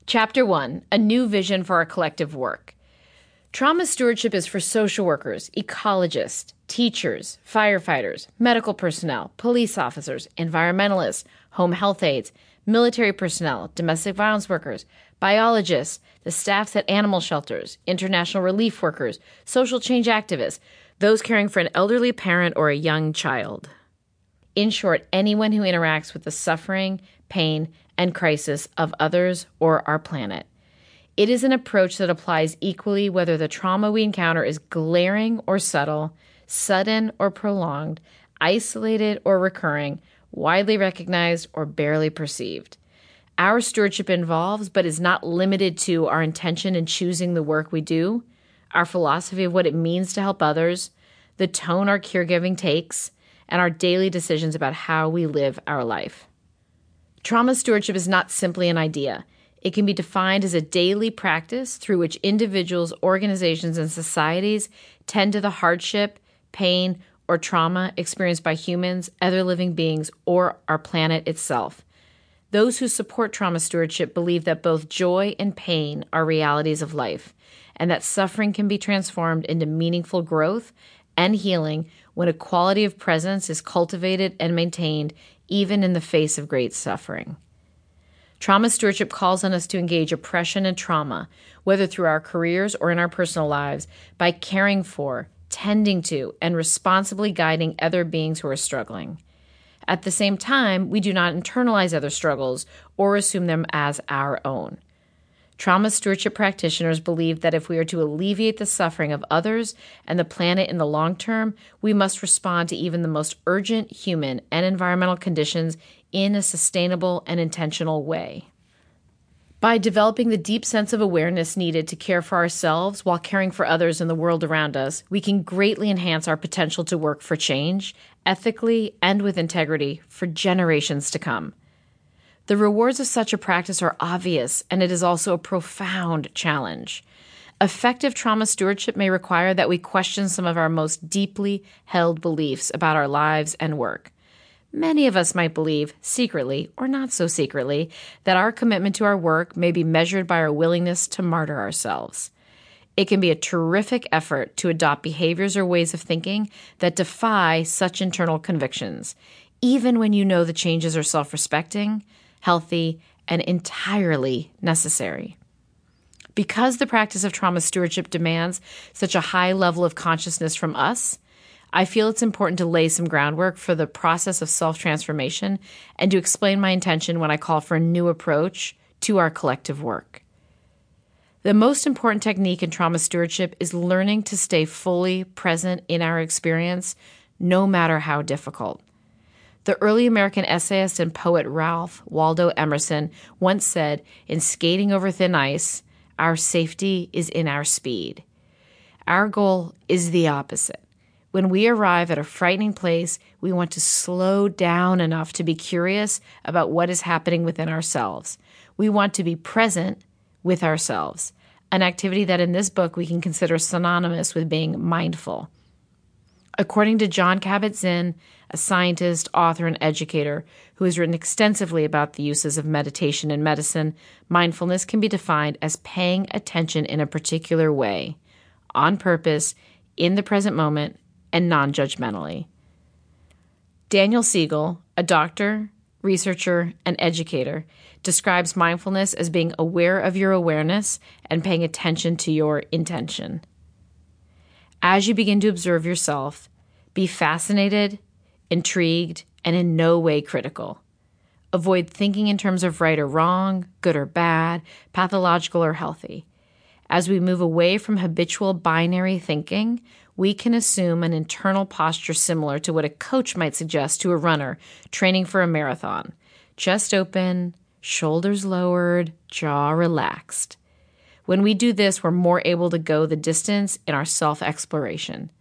Chapter 1, A New Vision for Our Collective Work. Trauma stewardship is for social workers, ecologists, teachers, firefighters, medical personnel, police officers, environmentalists, home health aides, military personnel, domestic violence workers, biologists, the staffs at animal shelters, international relief workers, social change activists, those caring for an elderly parent or a young child. In short, anyone who interacts with the suffering, pain, and crisis of others or our planet. It is an approach that applies equally whether the trauma we encounter is glaring or subtle, sudden or prolonged, isolated or recurring, widely recognized or barely perceived. Our stewardship involves, but is not limited to, our intention in choosing the work we do, our philosophy of what it means to help others, the tone our caregiving takes, and our daily decisions about how we live our life. Trauma stewardship is not simply an idea. It can be defined as a daily practice through which individuals, organizations, and societies tend to the hardship, pain, or trauma experienced by humans, other living beings, or our planet itself. Those who support trauma stewardship believe that both joy and pain are realities of life, and that suffering can be transformed into meaningful growth and healing when a quality of presence is cultivated and maintained even in the face of great suffering. Trauma stewardship calls on us to engage oppression and trauma, whether through our careers or in our personal lives, by caring for, tending to, and responsibly guiding other beings who are struggling. At the same time, we do not internalize other struggles or assume them as our own. Trauma stewardship practitioners believe that if we are to alleviate the suffering of others and the planet in the long term, we must respond to even the most urgent human and environmental conditions in a sustainable and intentional way. By developing the deep sense of awareness needed to care for ourselves while caring for others in the world around us, we can greatly enhance our potential to work for change, ethically and with integrity, for generations to come. The rewards of such a practice are obvious, and it is also a profound challenge. Effective trauma stewardship may require that we question some of our most deeply held beliefs about our lives and work. Many of us might believe, secretly or not so secretly, that our commitment to our work may be measured by our willingness to martyr ourselves. It can be a terrific effort to adopt behaviors or ways of thinking that defy such internal convictions, even when you know the changes are self-respecting, healthy, and entirely necessary. Because the practice of trauma stewardship demands such a high level of consciousness from us, I feel it's important to lay some groundwork for the process of self-transformation and to explain my intention when I call for a new approach to our collective work. The most important technique in trauma stewardship is learning to stay fully present in our experience, no matter how difficult. The early American essayist and poet Ralph Waldo Emerson once said, "In skating over thin ice, our safety is in our speed." Our goal is the opposite. When we arrive at a frightening place, we want to slow down enough to be curious about what is happening within ourselves. We want to be present with ourselves, an activity that in this book we can consider synonymous with being mindful. According to Jon Kabat-Zinn, a scientist, author, and educator who has written extensively about the uses of meditation in medicine, mindfulness can be defined as paying attention in a particular way, on purpose, in the present moment, and non-judgmentally. Daniel Siegel, a doctor, researcher, and educator, describes mindfulness as being aware of your awareness and paying attention to your intention. As you begin to observe yourself, be fascinated, intrigued, and in no way critical. Avoid thinking in terms of right or wrong, good or bad, pathological or healthy. As we move away from habitual binary thinking, we can assume an internal posture similar to what a coach might suggest to a runner training for a marathon. Chest open, shoulders lowered, jaw relaxed. When we do this, we're more able to go the distance in our self-exploration.